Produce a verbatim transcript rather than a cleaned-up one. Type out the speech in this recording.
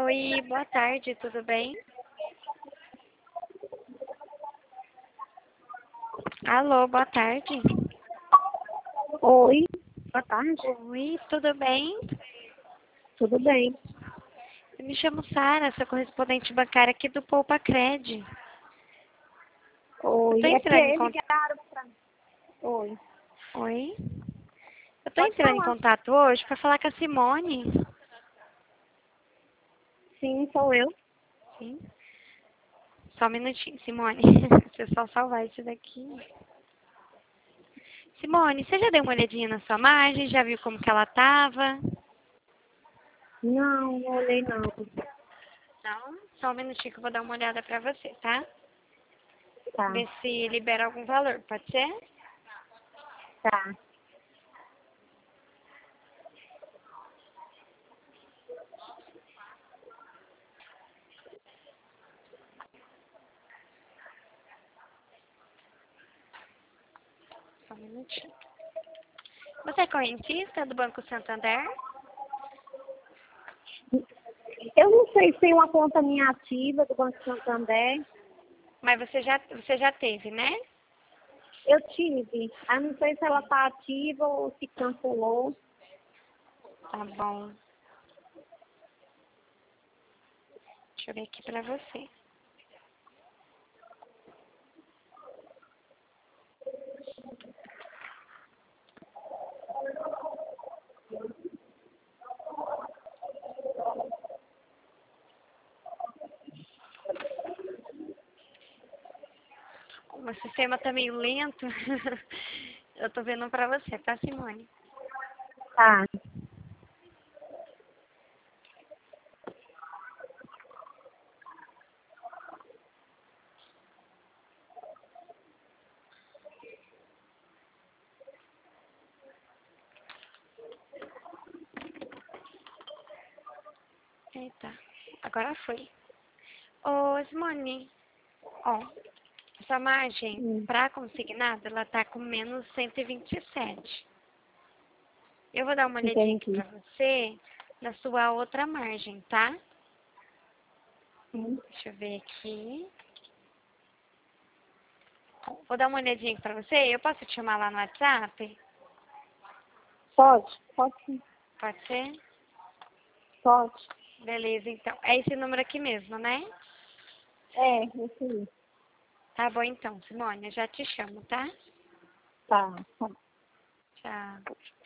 Oi, boa tarde, tudo bem? Alô, boa tarde. Oi, boa tarde. Oi, tudo bem? Tudo bem? Eu me chamo Sara, sou correspondente bancária aqui do Poupa Cred. Eu tô Oi, é entrando em porque contato. ligaram pra... Oi, Oi? Eu tô pode entrando em falar. contato hoje para falar com a Simone. Sim, sou eu. Sim. Só um minutinho, Simone. Deixa eu só salvar isso daqui. Simone, você já deu uma olhadinha na sua margem? Já viu como que ela tava? Não, não olhei não. Não? Só um minutinho que eu vou dar uma olhada pra você, tá? Tá, Ver se libera algum valor, pode ser? tá. Só um minutinho. Você é correntista do Banco Santander? Eu não sei se tem uma conta minha ativa do Banco Santander. Mas você já, você já teve, né? Eu tive. Eu não sei se ela tá ativa ou se cancelou. Tá bom. Deixa eu ver aqui pra você. O sistema tá meio lento. Eu tô vendo pra você, tá, Simone? Tá. Eita, agora foi. Ô, Simone, ó, essa margem Hum, pra consignado, ela tá com menos cento e vinte e sete. Eu vou dar uma olhadinha aqui entendi. pra você na sua outra margem, tá? Hum, Deixa eu ver aqui. Vou dar uma olhadinha aqui pra você. Eu posso te chamar lá no WhatsApp? Pode? Pode sim. Pode ser? Pode. Beleza, então. É esse número aqui mesmo, né? É, esse aí. Tá bom então, Simone. Eu já te chamo, tá? Tá. Tá. Tchau.